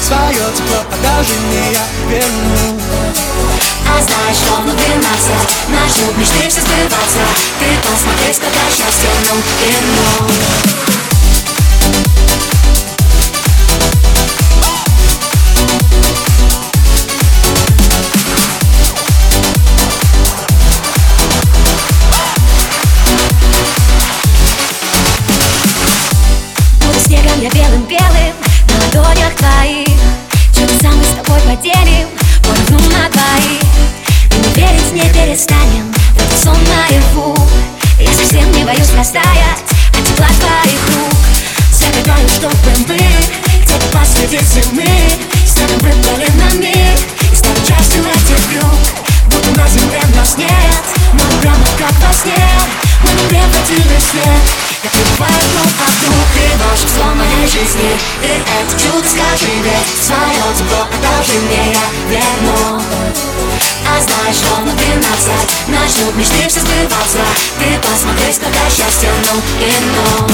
свое тепло, одолжи мне, я верну. А знаешь, ровно 12 начнут мечты все сбываться. Ты посмотри, сколько счастья в нем кино. Снегом я белым-белым на ладонях твоих. Чудеса мы с тобой поделим поровну на двоих. И не верить не перестанем в этот сон наяву. Я совсем не боюсь растаять от тепла твоих рук. Загадаю, чтобы мы где-то посреди зимы станем выпали на миг и станем частью этих юг. Будто на земле нас нет, но прямо как во сне мы не превратили снег, как не бывает друг от друга. Ты волшебство моей жизни, ты это чудо, скажи ведь свое тепло, одолжи мне, я верну. А знаешь, ровно 12 начнут мечты все сбываться. Ты посмотри, сколько счастья в нем кино.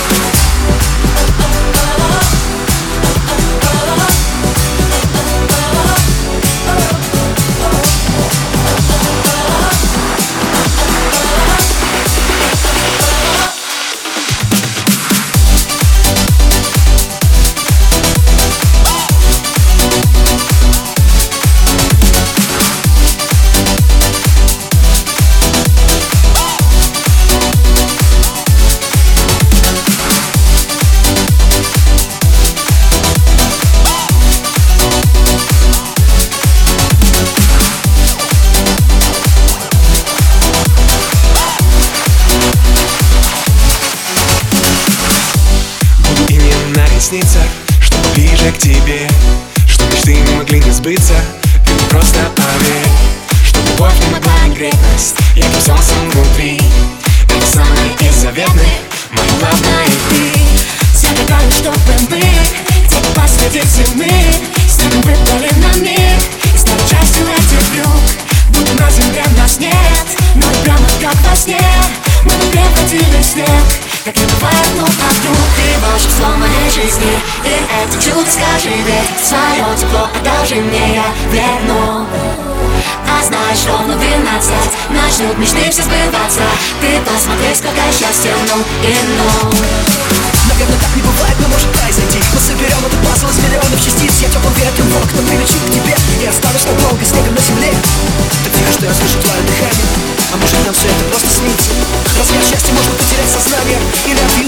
Чтобы ближе к тебе, что мечты не могли не сбыться. Ты мне просто поверь, что любовь не могла не греть нас ярким солнцем внутри. Это самое из заветных, мое главное ты. Загадаю, чтобы мы где-то посреди зимы станем выпали на миг и станем частью этих юг. Будто на земле нас нет, но прямо как во сне мы не превратили снег, как не бывает друг от друга. Ты волшебство моей жизни, ты это чудо, скажи ведь свое тепло, одолжи мне, я верну. А знаешь, ровно 12 начнут мечты все сбываться. Ты посмотри, сколько счастья в нем кино. Наверное, так не бывает, но может произойти. Мы соберем этот пазл из миллионов частиц. Я теплым ветром в окна прилечу к тебе и останусь надолго снегом на земле. Так тихо, что я слышу твое дыхание. А может, нам все это просто снится? Разве от счастья можно потерять сознание? Или от